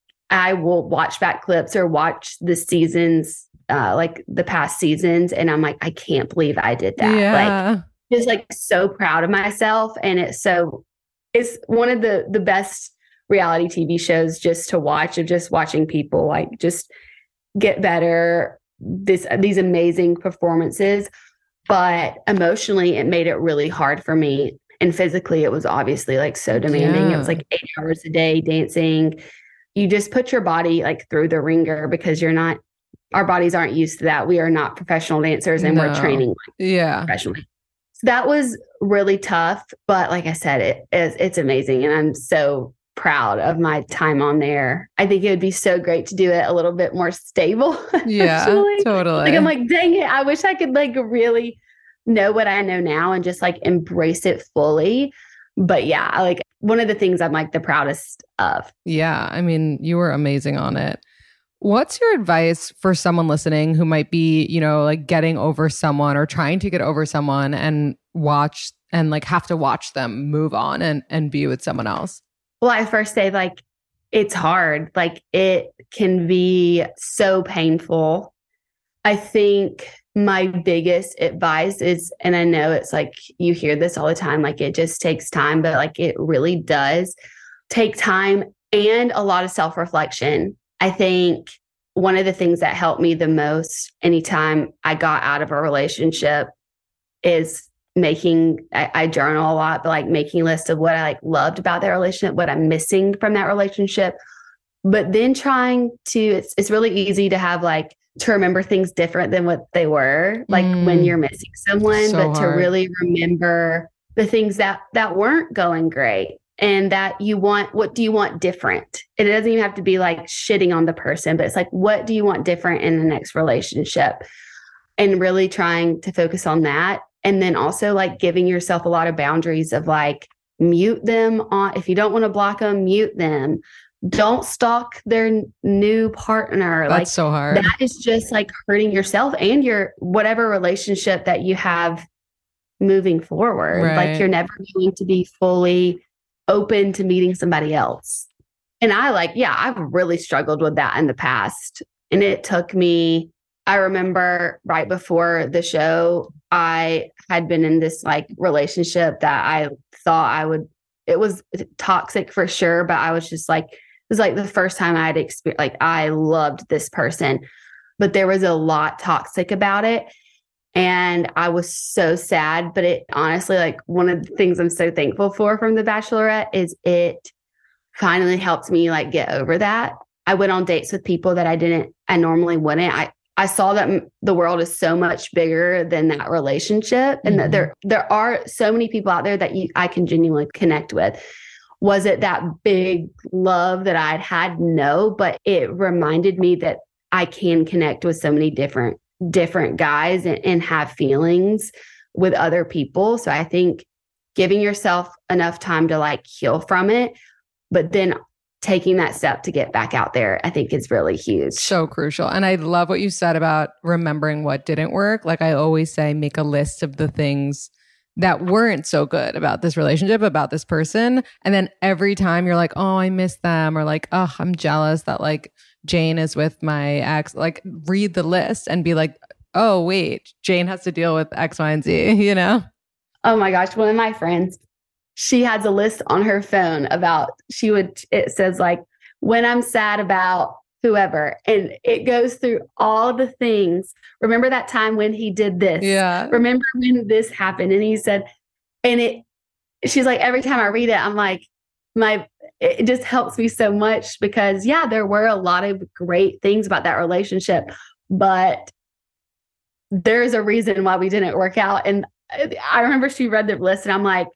I will watch back clips or watch the seasons, uh, like the past seasons, and I'm like, I can't believe I did that. Yeah. Like, just like so proud of myself. And it's so, it's one of the the best reality T V shows just to watch, of just watching people like just get better, this these amazing performances. But emotionally, it made it really hard for me. And physically, it was obviously like so demanding. Yeah. It was like eight hours a day dancing. You just put your body like through the ringer, because you're not, our bodies aren't used to that. We are not professional dancers, and No. we're training like Yeah. professionally. So that was really tough. But like I said, it is, it's amazing. And I'm so proud of my time on there. I think it would be so great to do it a little bit more stable. Yeah, actually. totally. Like, I'm like, dang it, I wish I could like really know what I know now and just like embrace it fully. But yeah, I like, one of the things I'm like the proudest of. Yeah, I mean, you were amazing on it. What's your advice for someone listening who might be, you know, like getting over someone or trying to get over someone and watch and like have to watch them move on and, and be with someone else? Well, I first say like, it's hard. Like, it can be so painful. I think my biggest advice is, and I know it's like, you hear this all the time, like it just takes time, but like it really does take time and a lot of self-reflection. I think one of the things that helped me the most anytime I got out of a relationship is making, I, I journal a lot, but like making a list of what I like loved about that relationship, what I'm missing from that relationship. But then trying to, it's it's really easy to have like, to remember things different than what they were, like Mm. when you're missing someone, So but to hard. really remember the things that, that weren't going great. and that you want, what do you want different? It doesn't even have to be like shitting on the person, but it's like, what do you want different in the next relationship? And really trying to focus on that. And then also like giving yourself a lot of boundaries of like, mute them on, if you don't want to block them, mute them. Don't stalk their n- new partner. That's like so hard. That is just like hurting yourself and your whatever relationship that you have moving forward. Right. Like you're never going to be fully open to meeting somebody else. And I like, yeah, I've really struggled with that in the past. And it took me, I remember right before the show, I had been in this like relationship that I thought I would, it was toxic for sure, but I was just like, it was like the first time I had experienced, like I loved this person, but there was a lot toxic about it. And I was so sad, but it honestly, like one of the things I'm so thankful for from The Bachelorette is it finally helped me like get over that. I went on dates with people that I didn't, I normally wouldn't. I, I saw that m- the world is so much bigger than that relationship. And mm-hmm. that there, there are so many people out there that you, I can genuinely connect with. Was it that big love that I'd had? No, but it reminded me that I can connect with so many different, different guys and, and have feelings with other people. So I think giving yourself enough time to like heal from it, but then taking that step to get back out there, I think is really huge. So crucial. And I love what you said about remembering what didn't work. Like I always say, make a list of the things that weren't so good about this relationship, about this person. And then every time you're like, oh, I miss them, or like, oh, I'm jealous that like Jane is with my ex, like read the list and be like, oh, wait, Jane has to deal with X, Y, and Z, you know? Oh my gosh. One of my friends, she has a list on her phone about, she would, it says like, when I'm sad about whoever, and it goes through all the things. Remember that time when he did this? Yeah. Remember when this happened? And he said, and it, she's like, every time I read it, I'm like, my, it just helps me so much because yeah, there were a lot of great things about that relationship, but there's a reason why we didn't work out. And I remember she read the list and I'm like,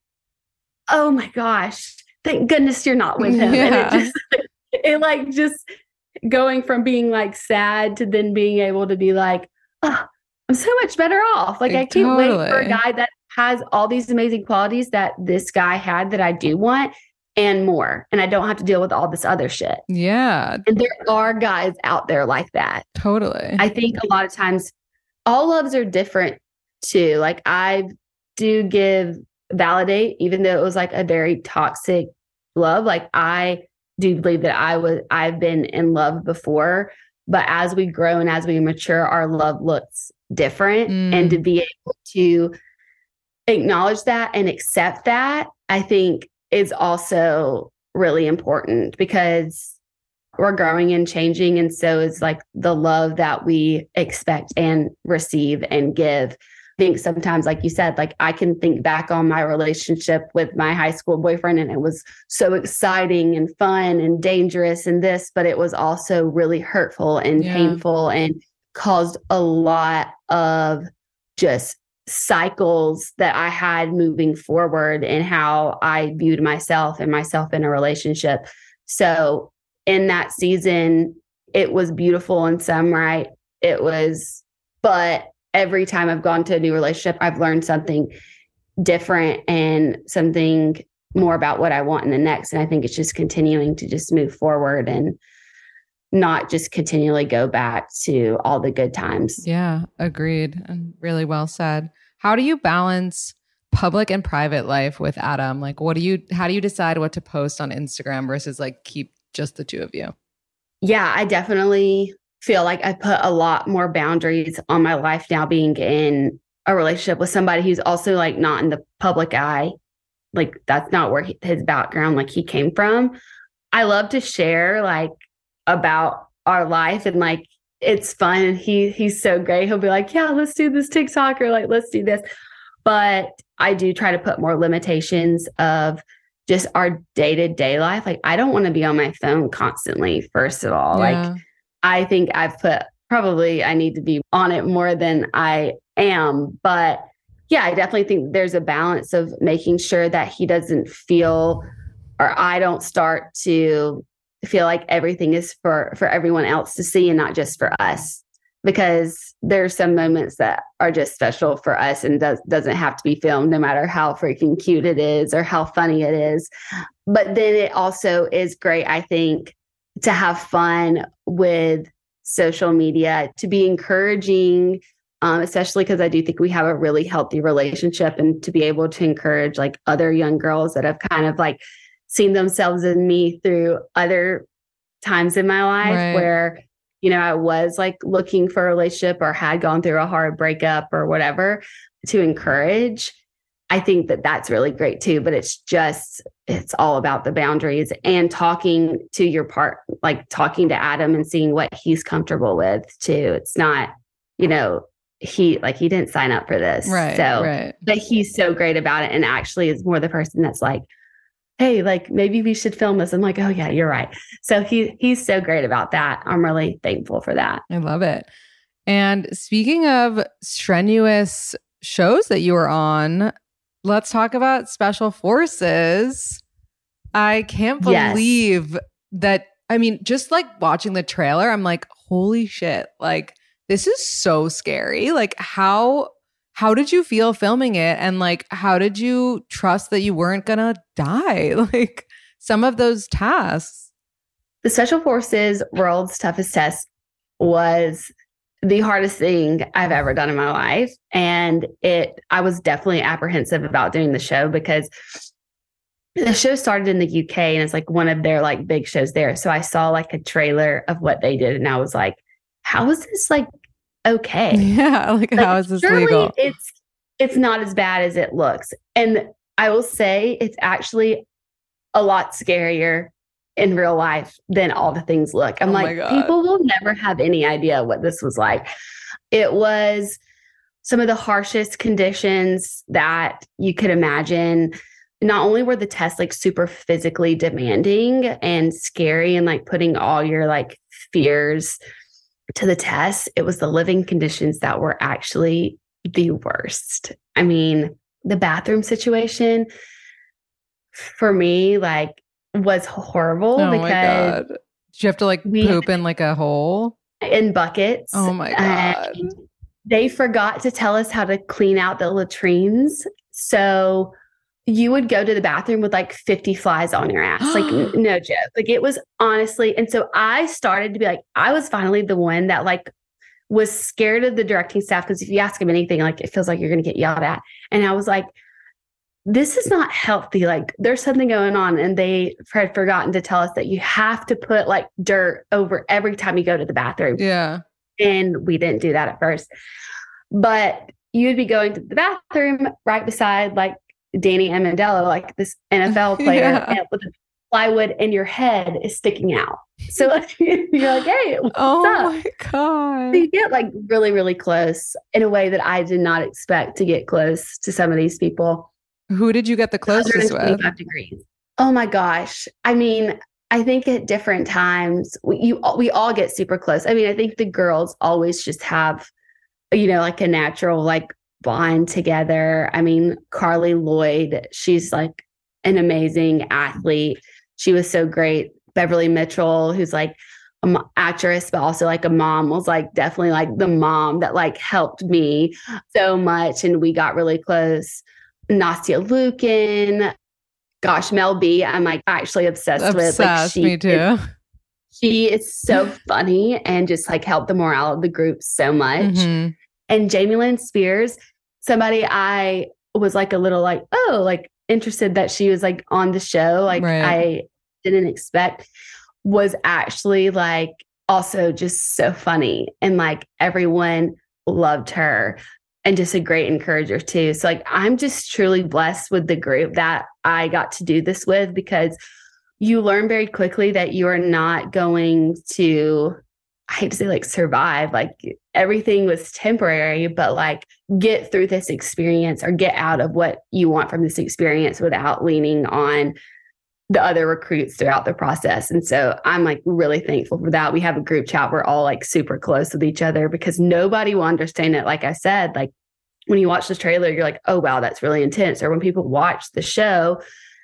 oh my gosh, thank goodness you're not with him. Yeah. And it just, it like just going from being like sad to then being able to be like, oh, I'm so much better off. Like, I can't Totally. wait for a guy that has all these amazing qualities that this guy had that I do want and more. And I don't have to deal with all this other shit. Yeah, And there are guys out there like that. totally. I think a lot of times all loves are different too. Like I do give validate, even though it was like a very toxic love. Like I do believe that I was, I've been in love before, but as we grow and as we mature, our love looks different. Mm. And to be able to acknowledge that and accept that, I think is also really important because we're growing and changing. And so is like the love that we expect and receive and give. I think sometimes, like you said, like I can think back on my relationship with my high school boyfriend and it was so exciting and fun and dangerous and this, but it was also really hurtful and Yeah. painful and caused a lot of just cycles that I had moving forward in how I viewed myself and myself in a relationship. So in that season, it was beautiful in some, right? It was, but every time I've gone to a new relationship, I've learned something different and something more about what I want in the next. And I think it's just continuing to just move forward and not just continually go back to all the good times. Yeah, agreed. And really well said. How do you balance public and private life with Adam? Like, what do you, how do you decide what to post on Instagram versus like keep just the two of you? Yeah, I definitely feel like I put a lot more boundaries on my life now being in a relationship with somebody who's also like not in the public eye. Like that's not where he, his background, like he came from. I love to share like about our life and like, it's fun. And he, he's so great. He'll be like, yeah, let's do this TikTok or like, let's do this. But I do try to put more limitations of just our day-to-day life. Like I don't want to be on my phone constantly, first of all. Yeah. Like I think I've put probably I need to be on it more than I am. But yeah, I definitely think there's a balance of making sure that he doesn't feel or I don't start to feel like everything is for, for everyone else to see and not just for us. Because there's some moments that are just special for us and does, doesn't have to be filmed, no matter how freaking cute it is or how funny it is. But then it also is great, I think, to have fun with social media, to be encouraging, um, especially because I do think we have a really healthy relationship, and to be able to encourage like other young girls that have kind of like seen themselves in me through other times in my life Right. where, you know, I was like looking for a relationship or had gone through a hard breakup or whatever, to encourage. I think that that's really great too, but it's just, it's all about the boundaries and talking to your part, like talking to Adam and seeing what he's comfortable with too. It's not, you know, he like, he didn't sign up for this. Right. So, right. but he's so great about it. And actually is more the person that's like, hey, like maybe we should film this. I'm like, oh yeah, you're right. So he he's so great about that. I'm really thankful for that. I love it. And speaking of strenuous shows that you were on, let's talk about Special Forces. I can't Yes. believe that. I mean, just like watching the trailer, I'm like, holy shit. Like, this is so scary. Like, how how did you feel filming it? And like, how did you trust that you weren't gonna die? Like some of those tasks. The Special Forces World's Toughest Test was the hardest thing I've ever done in my life. And it, I was definitely apprehensive about doing the show because the show started in the U K and it's like one of their like big shows there. So I saw like a trailer of what they did and I was like, how is this like okay? Yeah. Like, Like, how is this surely legal? It's it's not as bad as it looks. And I will say it's actually a lot scarier in real life than all the things look. I'm Oh my like, God. people will never have any idea what this was like. It was some of the harshest conditions that you could imagine. Not only were the tests like super physically demanding and scary and like putting all your like fears to the test, it was the living conditions that were actually the worst. I mean, the bathroom situation for me like was horrible Oh because my God. Did you have to like we- poop in like a hole? in buckets. Oh my God. and they forgot to tell us how to clean out the latrines. So you would go to the bathroom with like fifty flies on your ass. Like, n- no joke. Like, it was honestly. And so I started to be like, I was finally the one that like was scared of the directing staff. Because if you ask them anything, like it feels like you're going to get yelled at. And I was like, this is not healthy. Like, there's something going on. And they had forgotten to tell us that you have to put like dirt over every time you go to the bathroom. Yeah. And we didn't do that at first. But you'd be going to the bathroom right beside like Danny Amendola, like this N F L player, Yeah. and with the plywood and your head is sticking out. So like, you're like, hey, what's Oh up? my God. So you get like really, really close in a way that I did not expect to get close to some of these people. Who did you get the closest with? one hundred twenty-five degrees. Oh my gosh. I mean, I think at different times we, you, we all get super close. I mean, I think the girls always just have, you know, like a natural like bond together. I mean, Carly Lloyd, she's like an amazing athlete. She was so great. Beverly Mitchell, who's like an actress, but also like a mom, was like definitely like the mom that like helped me so much. And we got really close. Nastia Lukin, gosh, Mel B, I'm like actually obsessed, with. Like, Obsessed, she me too. is- she is so funny and just like helped the morale of the group so much. Mhm. And Jamie Lynn Spears, somebody I was like a little like, oh, like interested that she was like on the show. Like Right. I didn't expect, was actually like also just so funny. And like everyone loved her and just a great encourager too. So like, I'm just truly blessed with the group that I got to do this with, because you learn very quickly that you are not going to, I hate to say like survive, like everything was temporary, but like get through this experience or get out of what you want from this experience without leaning on the other recruits throughout the process. And so I'm like really thankful for that. We have a group chat. We're all like super close with each other because nobody will understand it. Like I said, like when you watch the trailer, you're like, oh, wow, that's really intense. Or when people watch the show,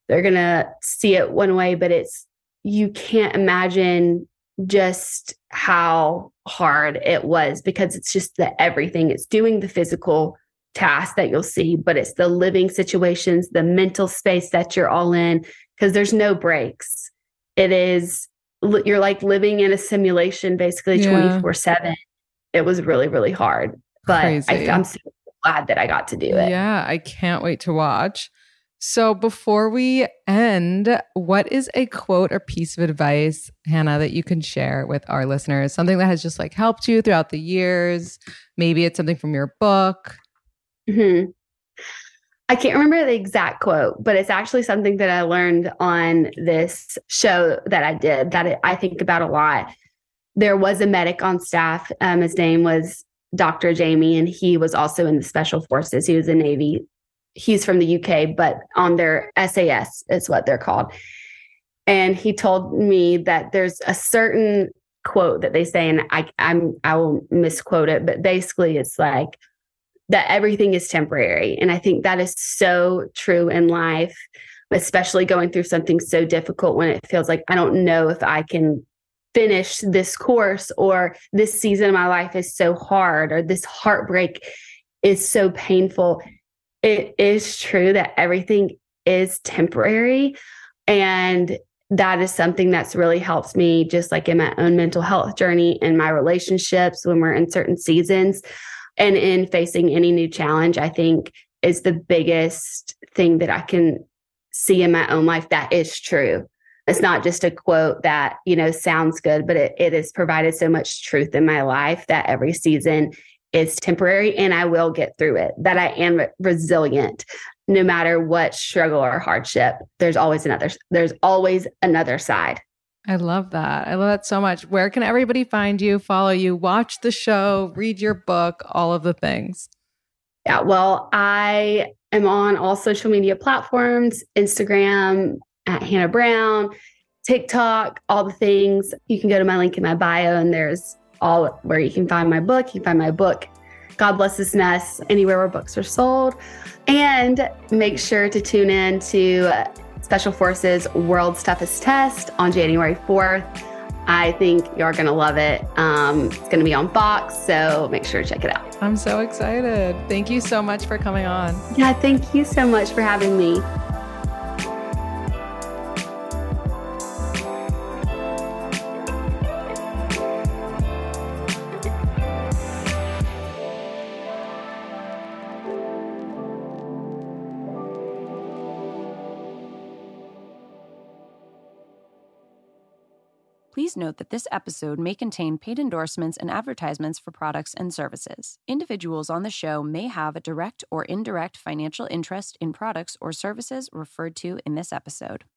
they're going to see it one way, but it's, you can't imagine just how hard it was, because it's just the everything. It's doing the physical tasks that you'll see, but it's the living situations, the mental space that you're all in, because there's no breaks. It is, you're like living in a simulation basically twenty-four seven. It was really, really hard, but I, I'm so glad that I got to do it. Yeah, I can't wait to watch. So before we end, what is a quote or piece of advice, Hannah, that you can share with our listeners? Something that has just like helped you throughout the years. Maybe it's something from your book. Mm-hmm. I can't remember the exact quote, but it's actually something that I learned on this show that I did that I think about a lot. There was a medic on staff. Um, his name was Doctor Jamie, and he was also in the Special Forces. He was in Navy. He's from the U K, but on their S A S is what they're called. And he told me that there's a certain quote that they say, and I I'm I will misquote it, but basically it's like that everything is temporary. And I think that is so true in life, especially going through something so difficult when it feels like I don't know if I can finish this course, or this season of my life is so hard, or this heartbreak is so painful. It is true that everything is temporary. And that is something that's really helped me, just like in my own mental health journey and my relationships when we're in certain seasons and in facing any new challenge. I think is the biggest thing that I can see in my own life that is true. It's not just a quote that, you know, sounds good, but it, it has provided so much truth in my life that every season is temporary and I will get through it, that I am resilient no matter what struggle or hardship. There's always another, there's always another side. I love that. I love that so much. Where can everybody find you, follow you, watch the show, read your book, all of the things? Yeah, well, I am on all social media platforms, Instagram at Hannah Brown, TikTok, all the things. You can go to my link in my bio and there's all where you can find my book. You can find my book, God Bless This Mess, anywhere where books are sold. And make sure to tune in to Special Forces World's Toughest Test on January fourth. I think you're going to love it. Um, it's going to be on Fox, so make sure to check it out. I'm so excited. Thank you so much for coming on. Yeah, thank you so much for having me. Please note that this episode may contain paid endorsements and advertisements for products and services. Individuals on the show may have a direct or indirect financial interest in products or services referred to in this episode.